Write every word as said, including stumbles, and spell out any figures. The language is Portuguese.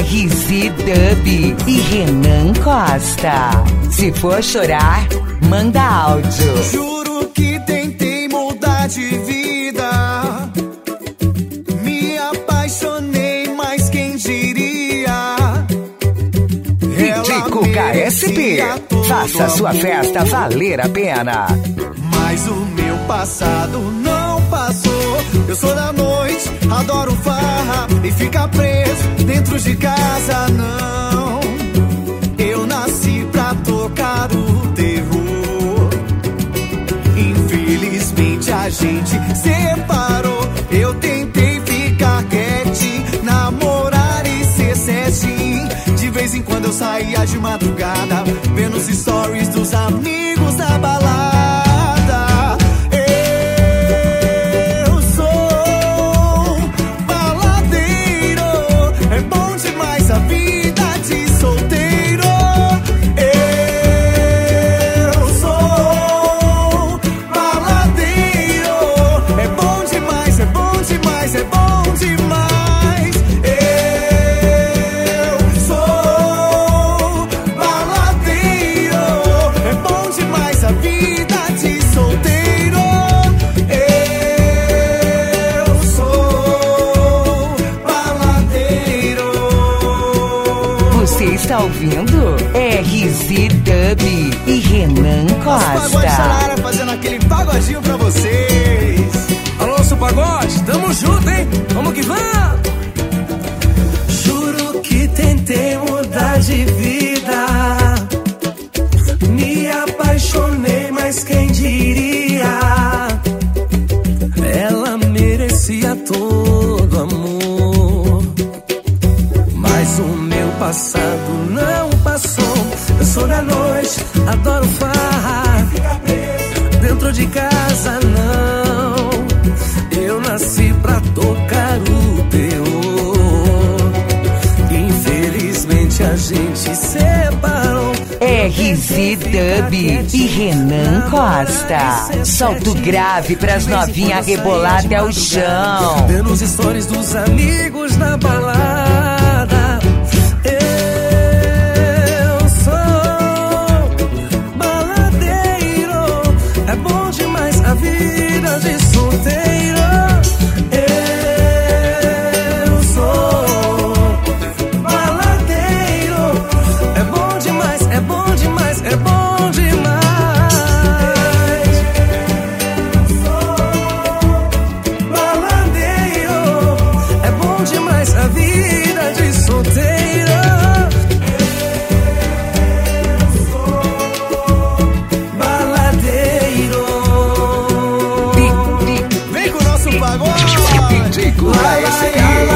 R Z Dub e Renan Costa. Se for chorar, manda áudio. Juro que tentei mudar de vida, me apaixonei, mas quem diria? Pitico K S P, faça sua festa valer a pena. Mas o meu passado não passou. Eu sou da noite, adoro farra e ficar preso dentro de casa, não. Eu nasci pra tocar o terror. Infelizmente a gente separou. Eu tentei ficar quietinho, namorar e ser certinho. De vez em quando eu saía de madrugada, vendo os stories dos amigos da balada. Está ouvindo R Z Dub e Renan Costa. Os pagodes na área fazendo aquele pagodinho pra vocês. Alô, seu pagode, tamo junto, hein? Vamos que vamos! Juro que tentei mudar de vida, me apaixonei, mas quem diria? Ela merecia todo amor, mas o meu passado não passou. Eu sou da noite, adoro farra, dentro de casa não. Eu nasci pra tocar o terror. Infelizmente a gente separou. R Z Dub e Renan Costa. Solta o grave pras novinhas rebolar até o chão. Vendo os stories dos amigos na balada. Vida de solteiro, eu sou baladeiro. É bom demais, é bom demais, é bom demais. Eu sou baladeiro, é bom demais a vida de solteiro. Pitico K S P.